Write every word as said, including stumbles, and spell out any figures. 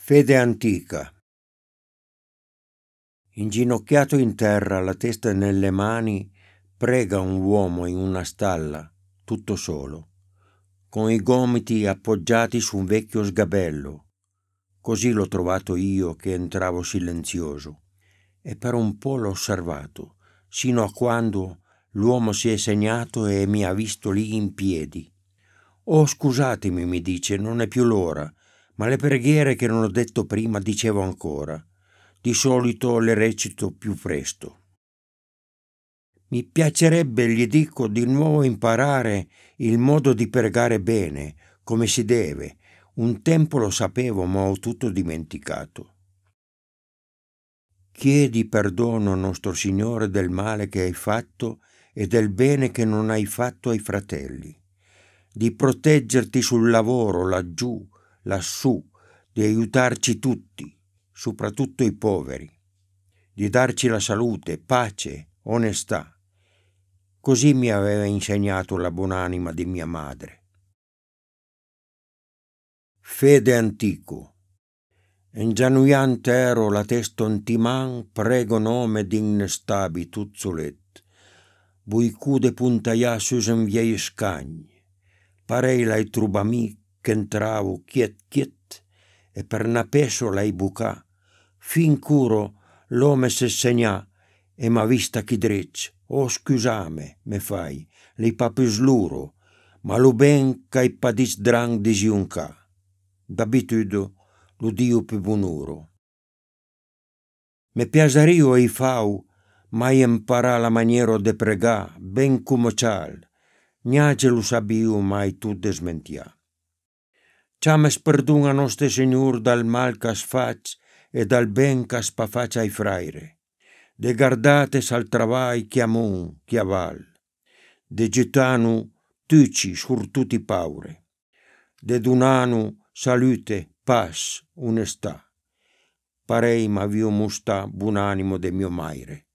Fede antica. Inginocchiato in terra, la testa nelle mani, prega un uomo in una stalla, tutto solo, con i gomiti appoggiati su un vecchio sgabello. Così l'ho trovato io che entravo silenzioso, e per un po' l'ho osservato, sino a quando l'uomo si è segnato e mi ha visto lì in piedi. «Oh, scusatemi», mi dice, «non è più l'ora, ma le preghiere che non ho detto prima dicevo ancora. Di solito le recito più presto». Mi piacerebbe, gli dico, di nuovo imparare il modo di pregare bene, come si deve. Un tempo lo sapevo, ma ho tutto dimenticato. Chiedi perdono, nostro Signore, del male che hai fatto e del bene che non hai fatto ai fratelli, di proteggerti sul lavoro, laggiù, lassù, di aiutarci tutti, soprattutto i poveri, di darci la salute, pace, onestà. Così mi aveva insegnato la buonanima di mia madre. Fede antico. Ingenuiante ero la teston timan, prego nome d'innestabi tuzzolet, buicude puntaia susen viei scagni, parei lai trubami che entravo chiet chiet, e per napeso lai bucà, fin curo l'ome se segna e m'ha vista chi drecc. «Oh, scusame», me fai, «li pa più sluro, ma lo ben c'hai pa dis drang disiunca. D'abitude lo dio più bunuro». Me piasario i fau, mai imparà la maniera de pregà, ben come cial, niace lo sabiu mai tu desmentia. Ciames perdun a nostre Signor dal mal c'as fac e dal ben c'as pa fac ai fraire. De gardates al travai chiamon, chiaval, de getanu tuci sur tutti paure, de dunanu salute, pas, onestà. Parei m'avio mostà buon animo de mio maire.